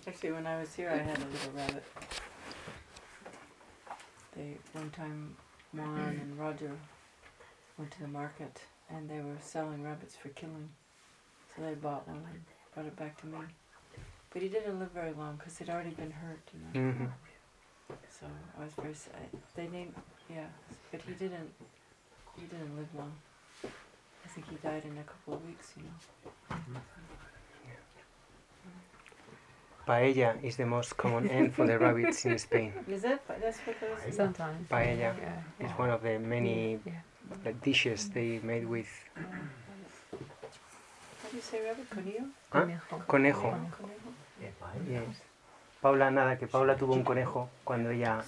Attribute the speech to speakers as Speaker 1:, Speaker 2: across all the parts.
Speaker 1: Actually, when I was here, I had a little rabbit. One time, Juan and Roger went to the market and they were selling rabbits for killing. So they bought one and brought it back to me. But he didn't live very long because he'd already been hurt,
Speaker 2: Mm-hmm.
Speaker 1: So I was very sad. They named, but he didn't live long. I think he died in a couple of weeks,
Speaker 2: Paella is the most common end for the rabbits in Spain.
Speaker 1: Is it? That's what it is?
Speaker 3: Sometimes.
Speaker 2: Paella
Speaker 3: Yeah.
Speaker 2: is one of the many
Speaker 3: Yeah.
Speaker 2: dishes they made with
Speaker 1: How do you say rabbit? Conillo?
Speaker 2: Conejo.
Speaker 1: Conejo.
Speaker 2: Yes. Paula, nada, que Paula tuvo un conejo cuando ella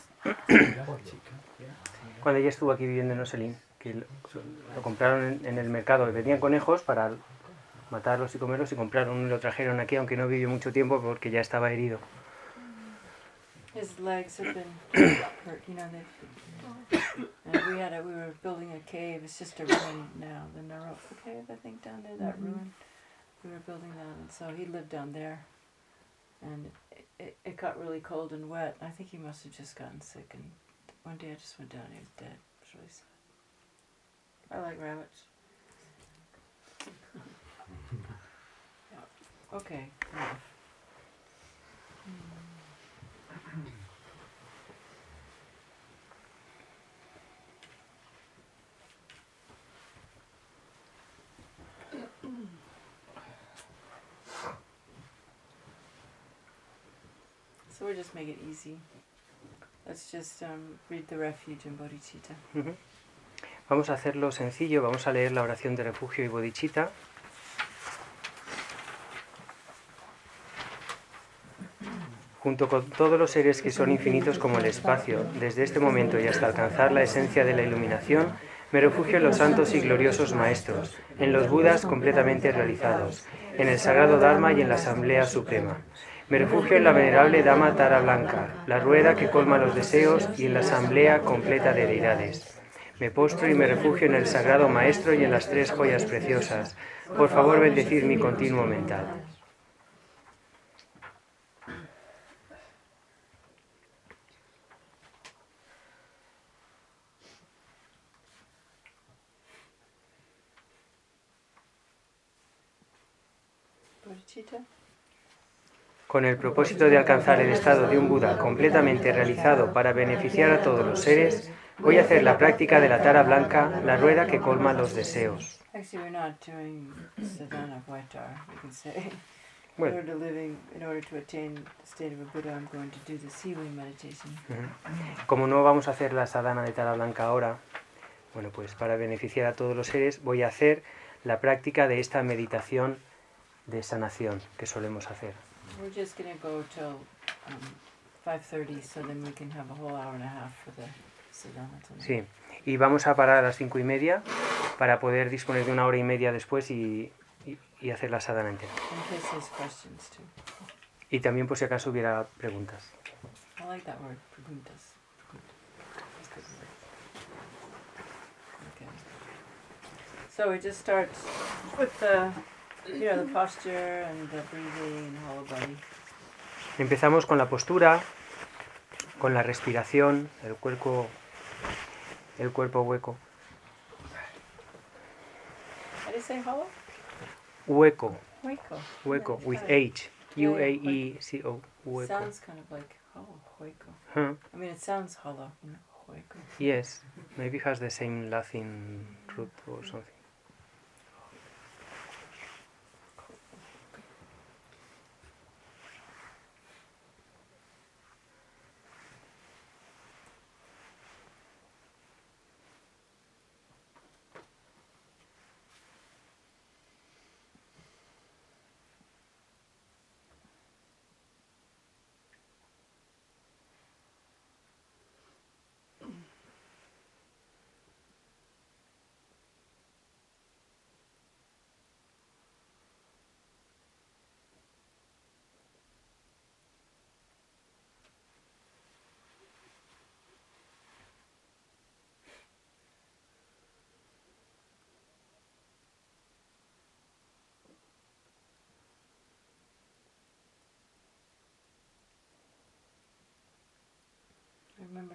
Speaker 2: estuvo aquí viviendo en Oselín, que lo compraron en el mercado, vendían conejos para matarlos y comerlos y compraron y lo trajeron aquí, aunque no vivió mucho tiempo porque ya estaba herido.
Speaker 1: His legs have been hurt, and we were building a cave. It's just a ruin now, the Naropa cave, I think, down there, that ruin. We were building that, and so he lived down there. And it got really cold and wet. I think he must have just gotten sick. And one day I just went down and he was dead. It was really sad. I like rabbits. Yeah. Okay, enough. So we'll just make it easy. Let's just read the refuge in Bodhicitta.
Speaker 2: Vamos a hacerlo sencillo, vamos a leer la oración de refugio y bodhicitta. Junto con todos los seres que son infinitos como el espacio, desde este momento y hasta alcanzar la esencia de la iluminación, me refugio en los santos y gloriosos maestros, en los Budas completamente realizados, en el sagrado Dharma y en la Asamblea Suprema. Me refugio en la venerable Dama Tara Blanca, la rueda que colma los deseos y en la asamblea completa de deidades. Me postro y me refugio en el sagrado Maestro y en las tres joyas preciosas. Por favor, bendecid mi continuo mental.
Speaker 1: Bodhicitta.
Speaker 2: Con el propósito de alcanzar el estado de un Buda completamente realizado para beneficiar a todos los seres, voy a hacer la práctica de la Tara Blanca, la rueda que colma los deseos.
Speaker 1: Actually, we're not doing sadhana vaitar, you can say.
Speaker 2: Bueno.
Speaker 1: In order to attain the state of a Buddha, I'm going to do the sealing meditation.
Speaker 2: Como no vamos a hacer la sadhana de Tara Blanca ahora, bueno, pues para beneficiar a todos los seres voy a hacer la práctica de esta meditación de sanación que solemos hacer.
Speaker 1: We're just going to go till 5:30, so then we can have a whole hour and a half for the sadhana tonight.
Speaker 2: Sí, y vamos a parar a las 5:30 para poder disponer de una hora y media después y hacer la sadhana entera.
Speaker 1: In case there's questions too.
Speaker 2: Y también por si acaso hubiera preguntas.
Speaker 1: I like that word, preguntas. That's a good word. Okay. So we just start with the posture and the breathing and whole body.
Speaker 2: Empezamos con la postura, con la respiración, el cuerpo hueco.
Speaker 1: How do you say hollow?
Speaker 2: Hueco,
Speaker 1: Hueco.
Speaker 2: with H. U-A-E-C-O. Hueco.
Speaker 1: Sounds kind of like hollow, hueco.
Speaker 2: Huh.
Speaker 1: I mean, it sounds hollow, hueco.
Speaker 2: Yes, maybe has the same Latin root or something.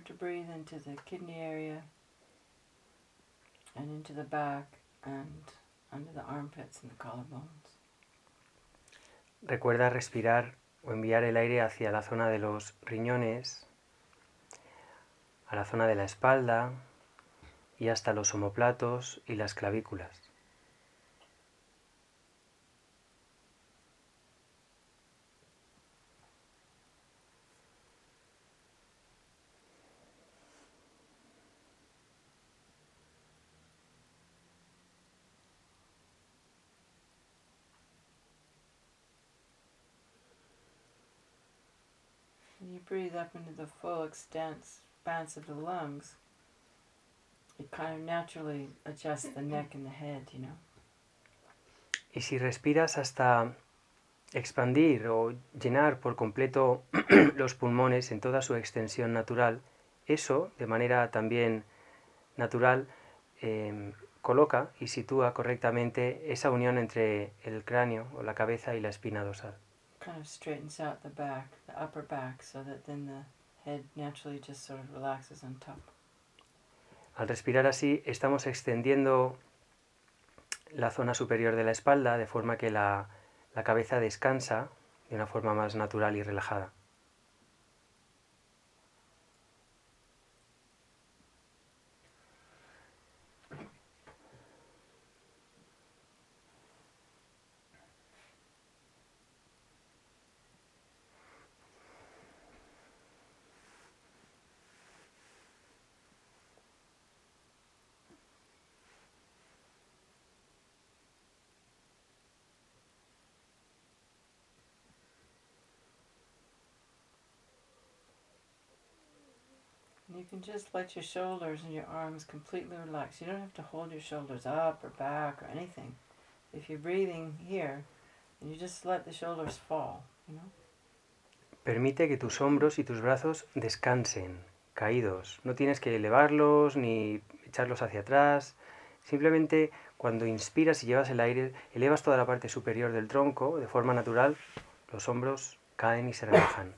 Speaker 1: to breathe into the kidney area and into the back and under the armpits and the collarbones.
Speaker 2: Recuerda respirar o enviar el aire hacia la zona de los riñones, a la zona de la espalda y hasta los omóplatos y las clavículas.
Speaker 1: When you breathe up into the full expanse of the lungs, it kind of naturally adjusts the neck and the head, you know.
Speaker 2: Y si respiras hasta expandir o llenar por completo los pulmones en toda su extensión natural, eso, de manera también natural, coloca y sitúa correctamente esa unión entre el cráneo o la cabeza y la espina dorsal.
Speaker 1: Kind of straightens out the back, the upper back, so that then the head naturally just sort of relaxes on top.
Speaker 2: Al respirar así, estamos extendiendo la zona superior de la espalda de forma que la cabeza descansa de una forma más natural y relajada.
Speaker 1: And you can just let your shoulders and your arms completely relax. You don't have to hold your shoulders up or back or anything. If you're breathing here, and you just let the shoulders fall, you know.
Speaker 2: Permite que tus hombros y tus brazos descansen, caídos. No tienes que elevarlos ni echarlos hacia atrás. Simplemente cuando inspiras y llevas el aire, elevas toda la parte superior del tronco de forma natural, los hombros caen y se relajan.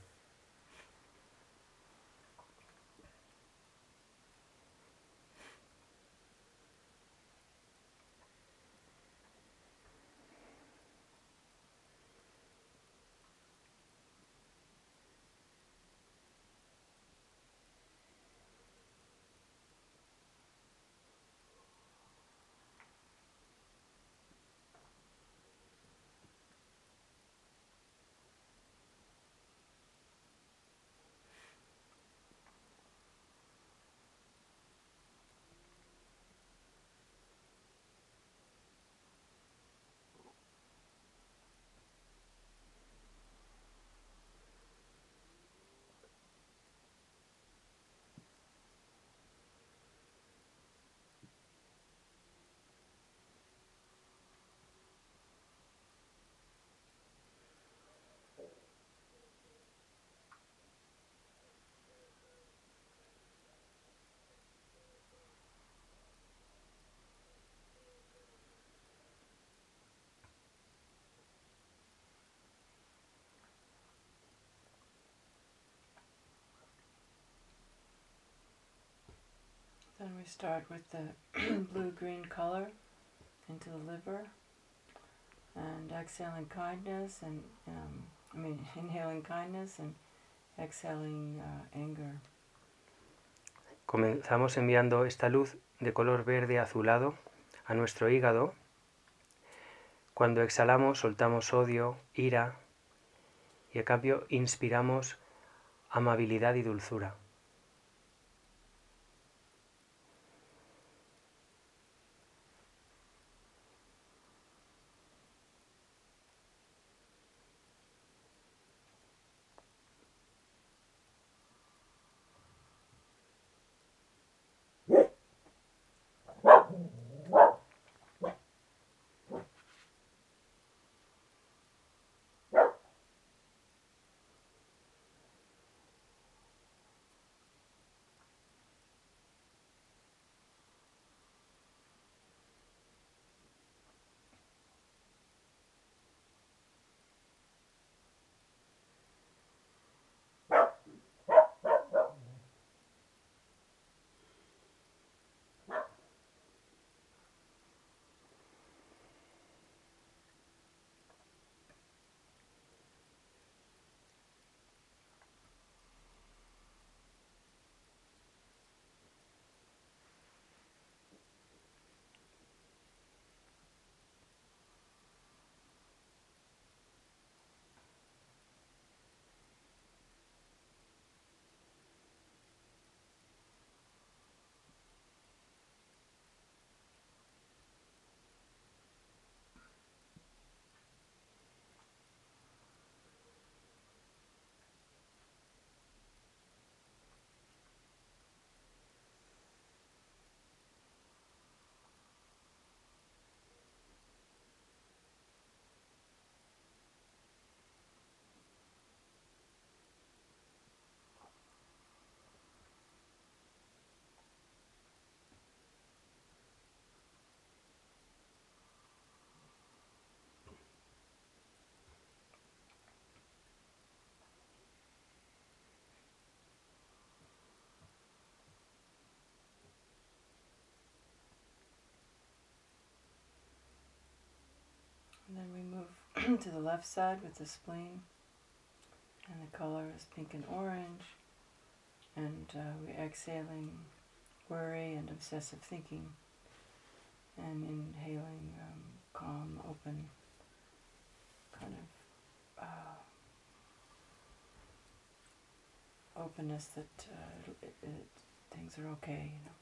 Speaker 1: Then we start with the blue-green color into the liver, and exhaling kindness, and inhaling kindness and exhaling anger.
Speaker 2: Comenzamos enviando esta luz de color verde azulado a nuestro hígado. Cuando exhalamos soltamos odio, ira y a cambio inspiramos amabilidad y dulzura.
Speaker 1: to the left side with the spleen, and the color is pink and orange, and we're exhaling worry and obsessive thinking, and inhaling calm, open, kind of openness that things are okay, you know.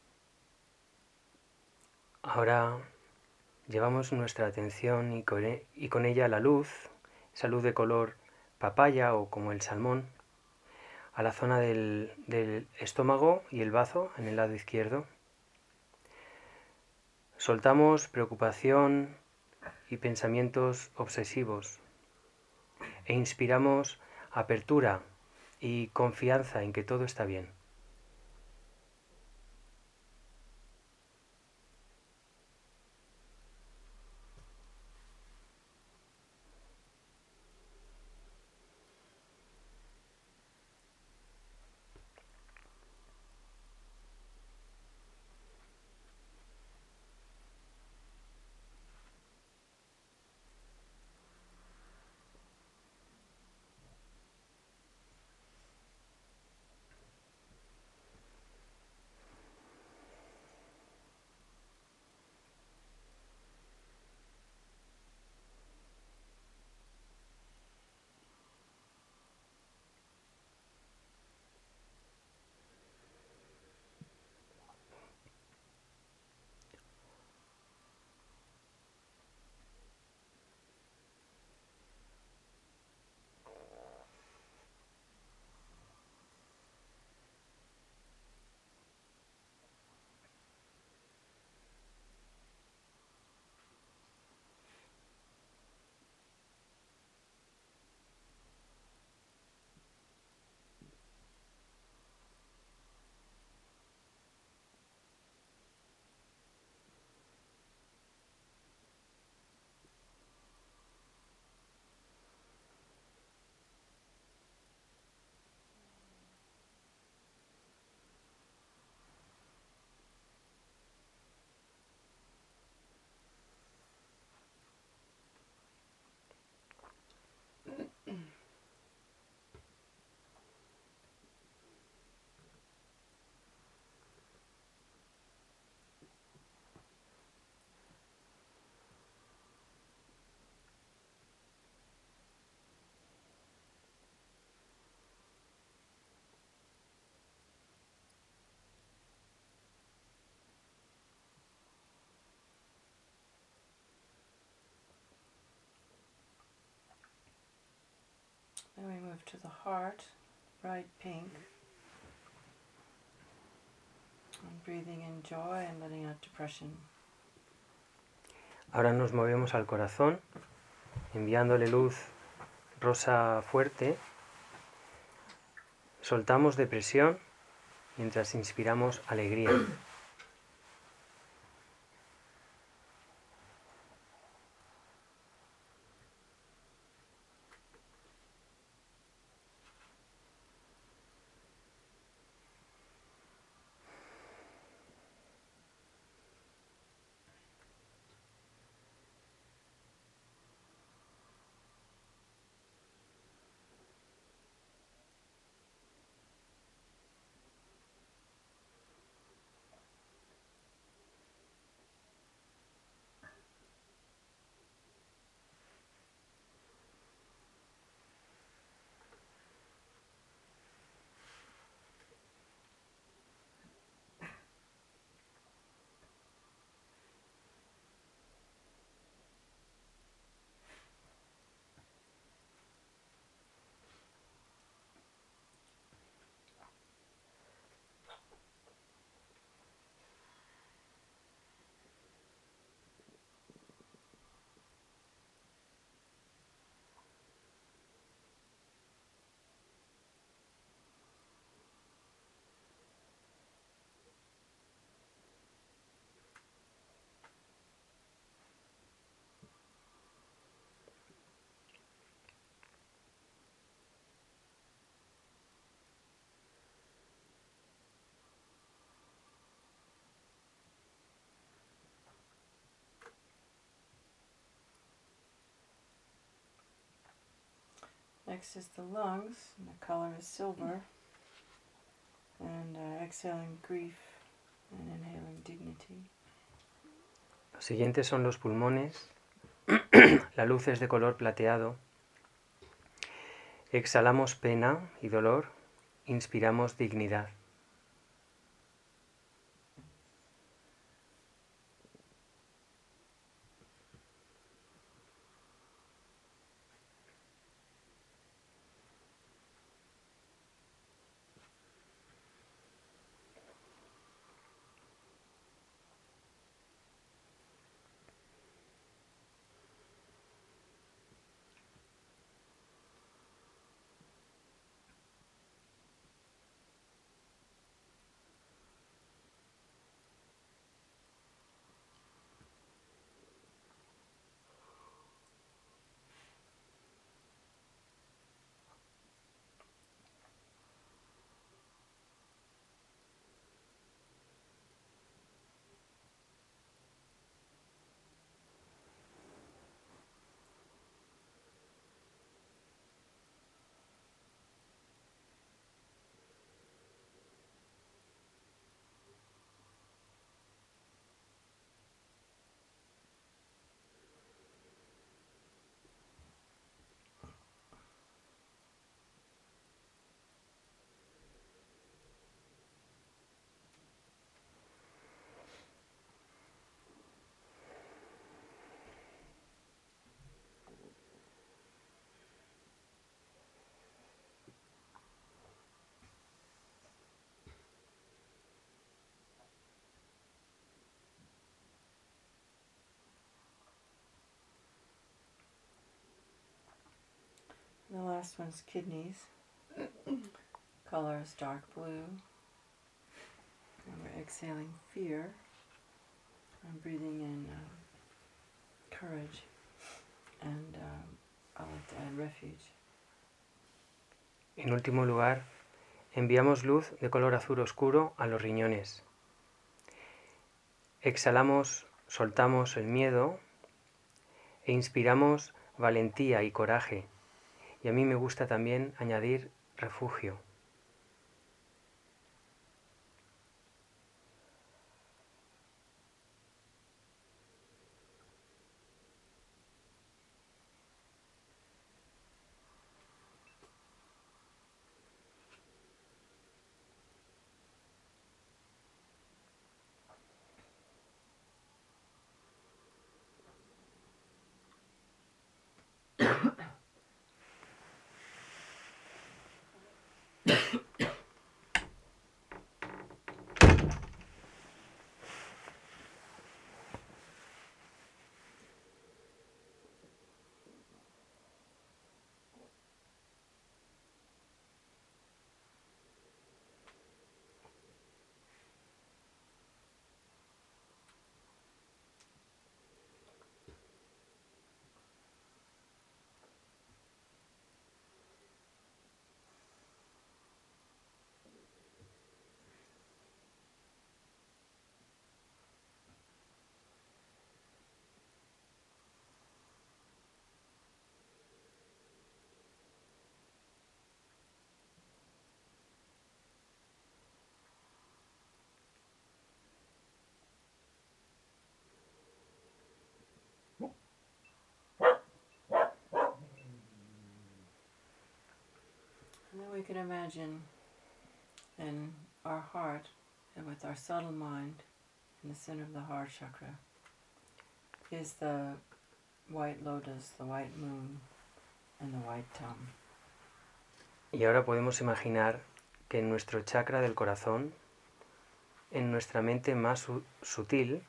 Speaker 2: Ahora llevamos nuestra atención y con ella la luz, esa luz de color papaya o como el salmón, a la zona del estómago y el bazo en el lado izquierdo. Soltamos preocupación y pensamientos obsesivos e inspiramos apertura y confianza en que todo está bien.
Speaker 1: Then we move to the heart, bright pink. And breathing in joy and letting out depression.
Speaker 2: Ahora nos movemos al corazón, enviándole luz rosa fuerte. Soltamos depresión mientras inspiramos alegría.
Speaker 1: next is the lungs, and the color is silver. And exhaling grief and inhaling dignity.
Speaker 2: Los siguientes son los pulmones. La luz es de color plateado. Exhalamos pena y dolor. Inspiramos dignidad.
Speaker 1: And the last one's kidneys. Color is dark blue. And we're exhaling fear. I'm breathing in courage. And I like to add refuge.
Speaker 2: En último lugar, enviamos luz de color azul oscuro a los riñones. Exhalamos, soltamos el miedo e inspiramos valentía y coraje. Y a mí me gusta también añadir refugio.
Speaker 1: And then we can imagine in our heart and with our subtle mind in the center of the heart chakra is the white lotus, the white moon, and the white tongue.
Speaker 2: Y ahora podemos imaginar que en nuestro chakra del corazón, en nuestra mente más sutil,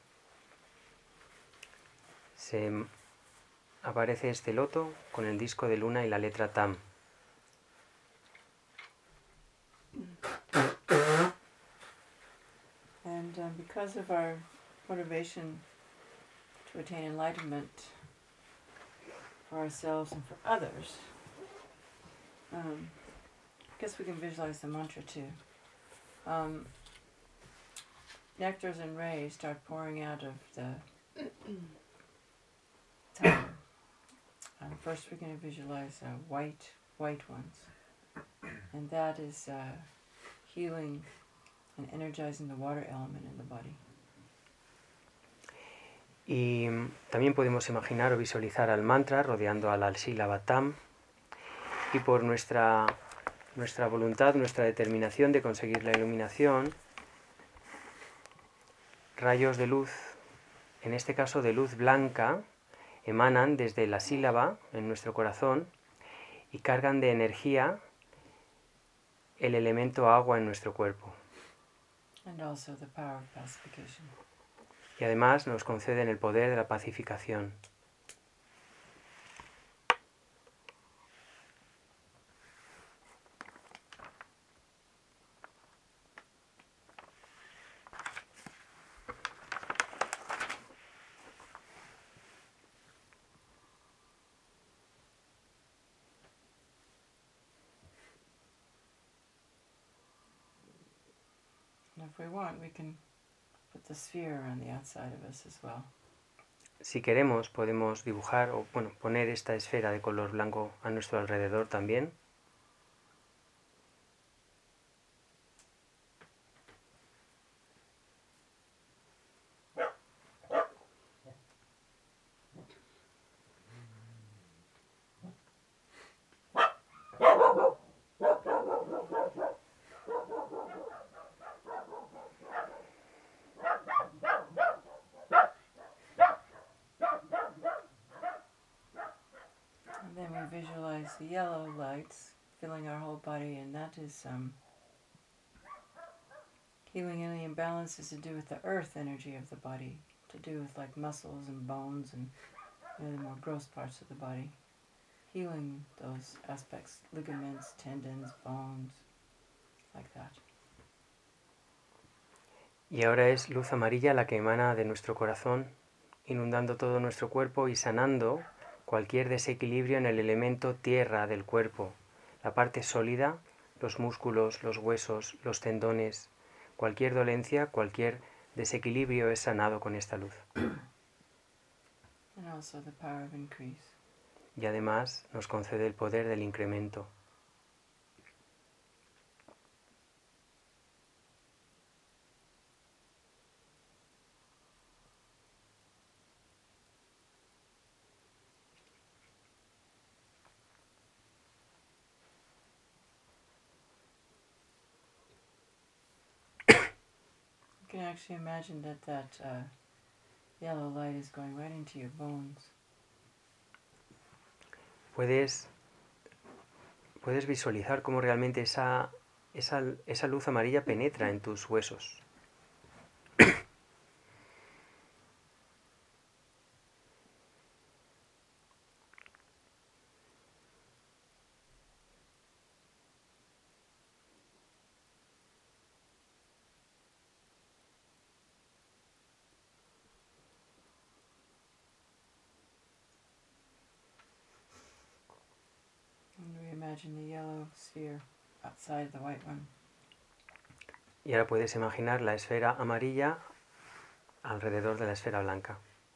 Speaker 2: se aparece este loto con el disco de luna y la letra Tam.
Speaker 1: And because of our motivation to attain enlightenment for ourselves and for others, I guess we can visualize the mantra too. Nectars and rays start pouring out of the tongue. First we're going to visualize a white white ones. And that is healing and energizing the water element in the body.
Speaker 2: Y también podemos imaginar o visualizar al mantra rodeando a la sílaba tam, y por nuestra voluntad, nuestra determinación de conseguir la iluminación, rayos de luz, en este caso de luz blanca, emanan desde la sílaba en nuestro corazón y cargan de energía el elemento agua en nuestro cuerpo.
Speaker 1: And also the power of pacification.
Speaker 2: Y además nos conceden el poder de la pacificación.
Speaker 1: And if we want, we can put the sphere on the outside of us as well.
Speaker 2: Si queremos, podemos dibujar o poner esta esfera de color blanco a nuestro alrededor también.
Speaker 1: And then we visualize the yellow lights filling our whole body, and that is healing any imbalances to do with the earth energy of the body, to do with like muscles and bones and the more gross parts of the body. Healing those aspects, ligaments, tendons, bones, like that.
Speaker 2: Y ahora es luz amarilla la que emana de nuestro corazón, inundando todo nuestro cuerpo y sanando cualquier desequilibrio en el elemento tierra del cuerpo, la parte sólida, los músculos, los huesos, los tendones, cualquier dolencia, cualquier desequilibrio es sanado con esta luz.
Speaker 1: And also the power of increase.
Speaker 2: Y además nos concede el poder del incremento.
Speaker 1: You can actually imagine that yellow light is going right into your bones.
Speaker 2: Puedes visualizar cómo realmente esa luz amarilla penetra en tus huesos.
Speaker 1: And we imagine the yellow sphere outside the white one.
Speaker 2: Y ahora puedes imaginar la esfera amarilla alrededor de la esfera blanca.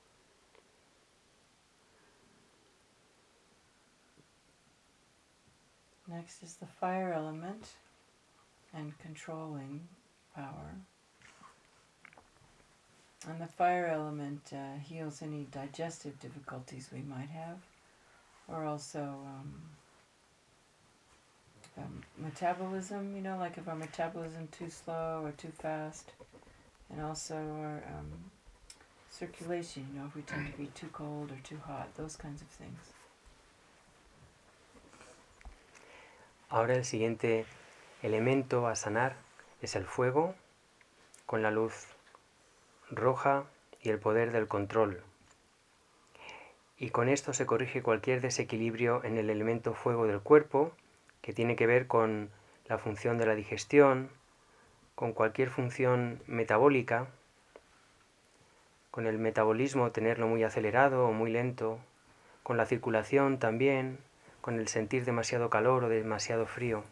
Speaker 1: Next is the fire element and controlling power. And the fire element heals any digestive difficulties we might have, or also metabolism, like if our metabolism too slow or too fast, and also our circulation, if we tend to be too cold or too hot, those kinds of things.
Speaker 2: Ahora el siguiente elemento a sanar es el fuego, con la luz roja y el poder del control. Y con esto se corrige cualquier desequilibrio en el elemento fuego del cuerpo, que tiene que ver con la función de la digestión, con cualquier función metabólica, con el metabolismo tenerlo muy acelerado o muy lento, con la circulación también, con el sentir demasiado calor o demasiado frío.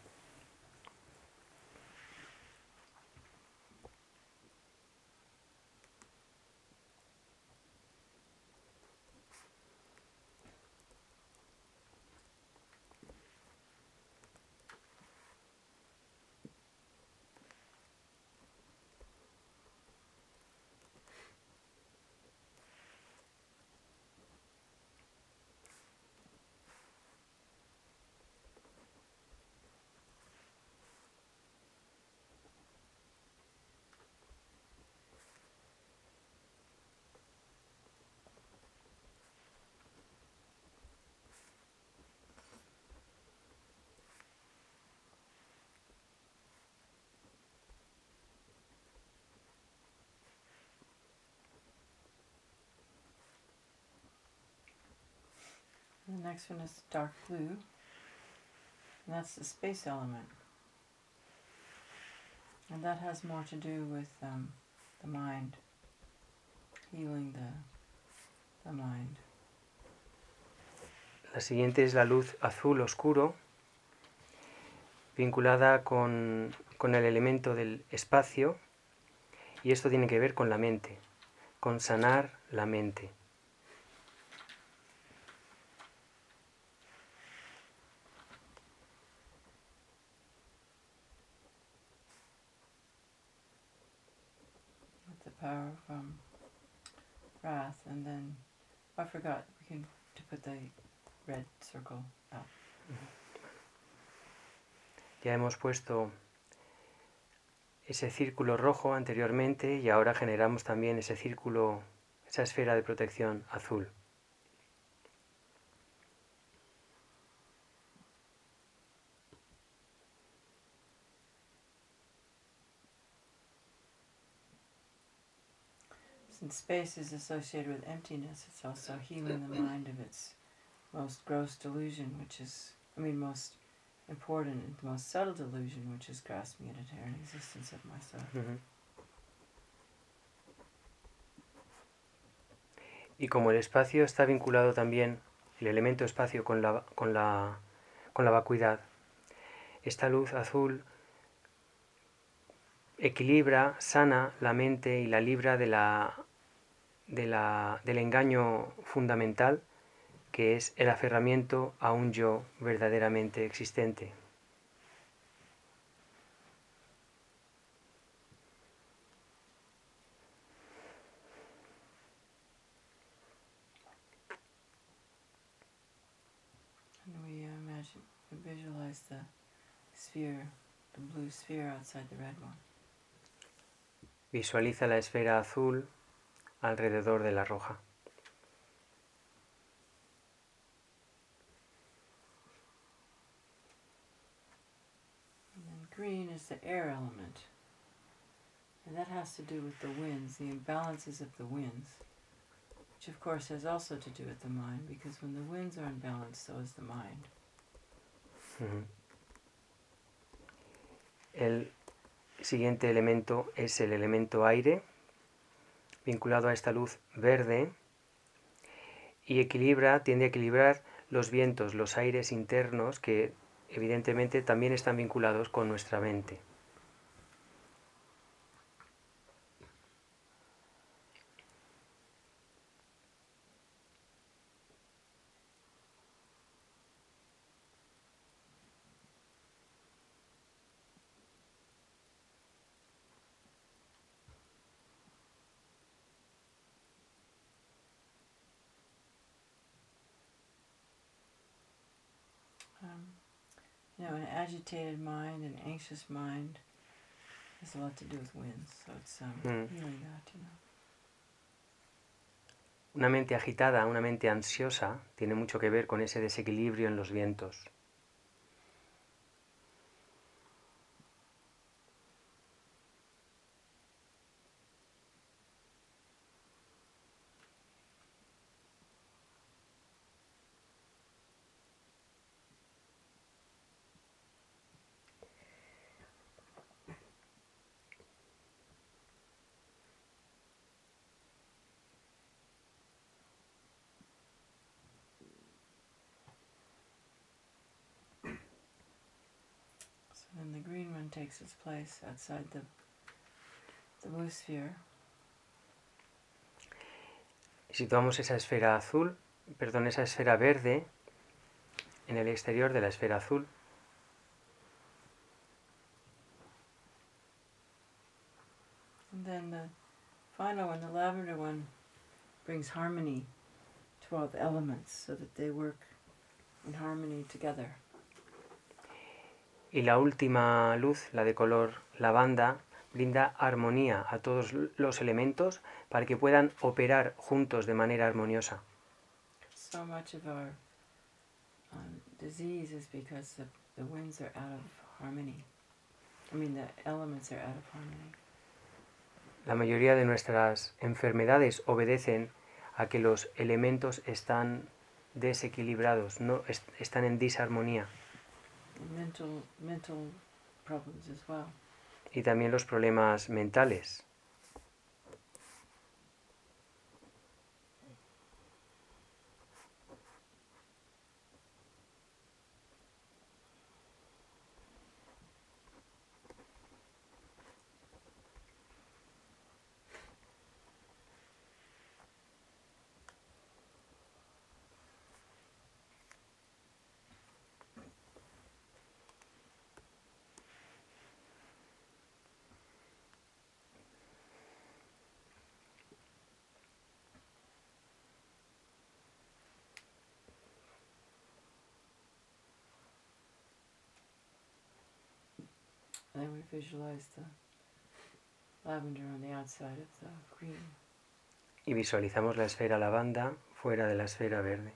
Speaker 1: The next one is dark blue, and that's the space element. And that has more to do with the mind, healing the mind.
Speaker 2: La siguiente es la luz azul oscuro, vinculada con el elemento del espacio, y esto tiene que ver con la mente, con sanar la mente.
Speaker 1: With the power of wrath, and then I forgot to put the red circle out.
Speaker 2: Ya hemos puesto ese círculo rojo anteriormente y ahora generamos también ese círculo, esa esfera de protección azul.
Speaker 1: Since space is associated with emptiness, it's also healing the mind of its most gross delusion, most important, the most subtle delusion, which is grasping at inherent existence of myself.
Speaker 2: Y como el espacio está vinculado también, el elemento espacio con la vacuidad, esta luz azul equilibra, sana la mente y la libra del engaño fundamental, que es el aferramiento a un yo verdaderamente existente.
Speaker 1: And we visualize the sphere, the blue sphere outside the red one.
Speaker 2: Visualiza la esfera azul alrededor de la roja.
Speaker 1: And then green is the air element. And that has to do with the winds, the imbalances of the winds. Which of course has also to do with the mind, because when the winds are imbalanced, so is the mind.
Speaker 2: El siguiente elemento es el elemento aire, vinculado a esta luz verde, y tiende a equilibrar los vientos, los aires internos, que evidentemente también están vinculados con nuestra mente.
Speaker 1: An agitated mind, an anxious mind, has a lot to do with winds, so it's healing that,
Speaker 2: Una mente agitada, una mente ansiosa, tiene mucho que ver con ese desequilibrio en los vientos.
Speaker 1: And the green one takes its place outside the blue sphere.
Speaker 2: Situamos esa esfera esa esfera verde en el exterior de la esfera azul.
Speaker 1: And then the final one, the lavender one, brings harmony to all the elements so that they work in harmony together.
Speaker 2: Y la última luz, la de color lavanda, brinda armonía a todos los elementos para que puedan operar juntos de manera armoniosa.
Speaker 1: So much of our disease is because the winds are out of harmony. The elements are out of harmony.
Speaker 2: La mayoría de nuestras enfermedades obedecen a que los elementos están desequilibrados, no están en disarmonía.
Speaker 1: Mental problems as well.
Speaker 2: Y también los problemas mentales.
Speaker 1: And then we visualize the lavender on the outside of the green.
Speaker 2: Y visualizamos la esfera lavanda fuera de la esfera verde.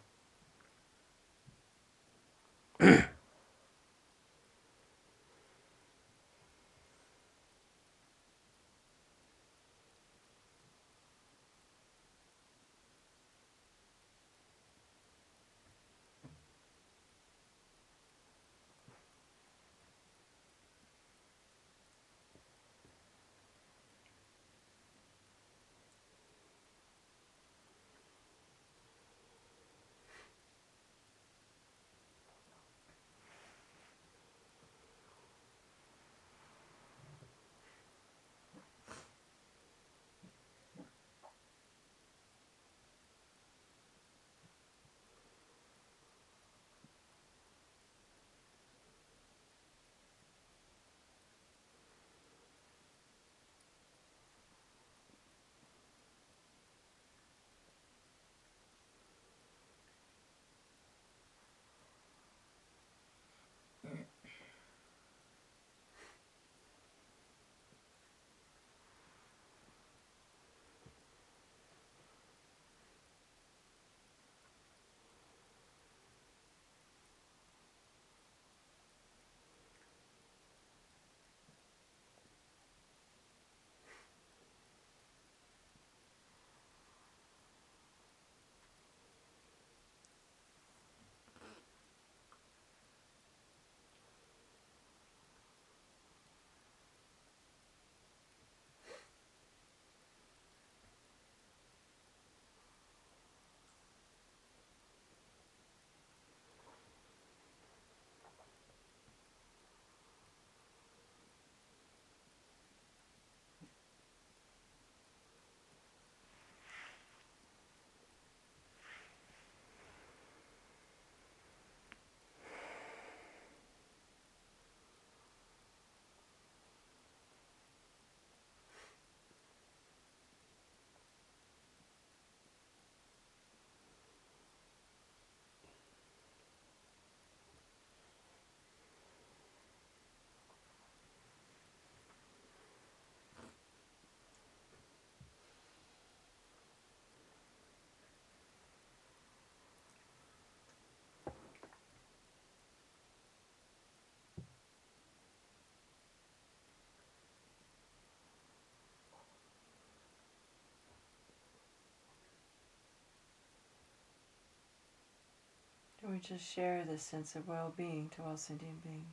Speaker 1: Can we just share this sense of well-being to all sentient beings?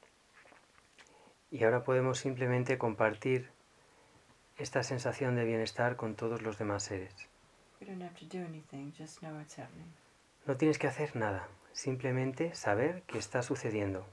Speaker 2: Y ahora podemos simplemente compartir esta sensación de bienestar con todos los demás seres.
Speaker 1: We don't have to do anything, just know it's happening.
Speaker 2: No tienes que hacer nada, simplemente saber que está sucediendo.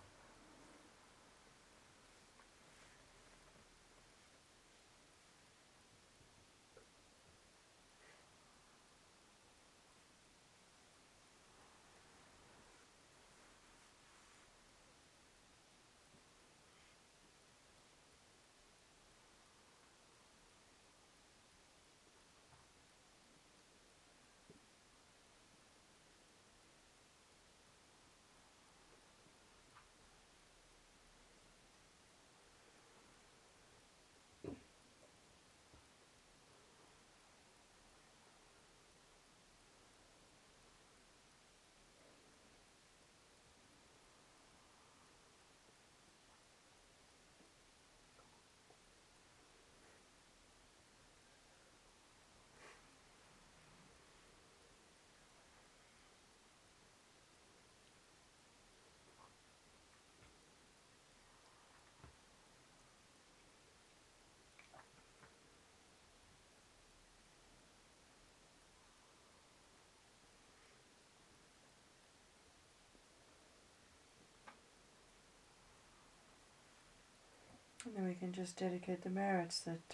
Speaker 1: And then we can just dedicate the merits that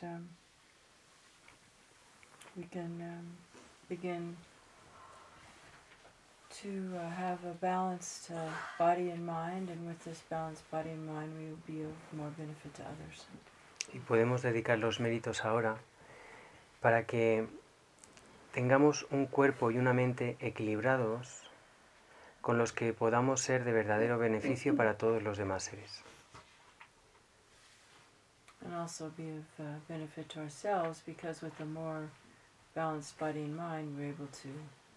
Speaker 1: we can begin to have a balanced body and mind, and with this balanced body and mind we will be of more benefit to others.
Speaker 2: Y podemos dedicar los méritos ahora para que tengamos un cuerpo y una mente equilibrados con los que podamos ser de verdadero beneficio para todos los demás seres.
Speaker 1: And also be of benefit to ourselves, because with a more balanced body and mind we're able to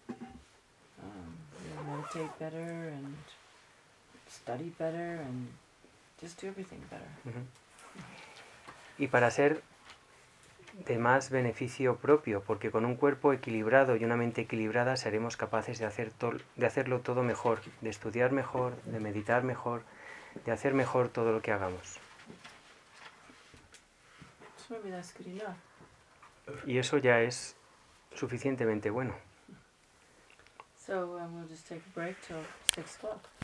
Speaker 1: meditate better and study better and just do everything better.
Speaker 2: Y para ser de más beneficio propio, porque con un cuerpo equilibrado y una mente equilibrada seremos capaces de hacerlo todo mejor, de estudiar mejor, de meditar mejor, de hacer mejor todo lo que hagamos.
Speaker 1: So maybe that's good enough.
Speaker 2: Y eso ya es suficientemente bueno.
Speaker 1: So we'll just take a break till 6 o'clock.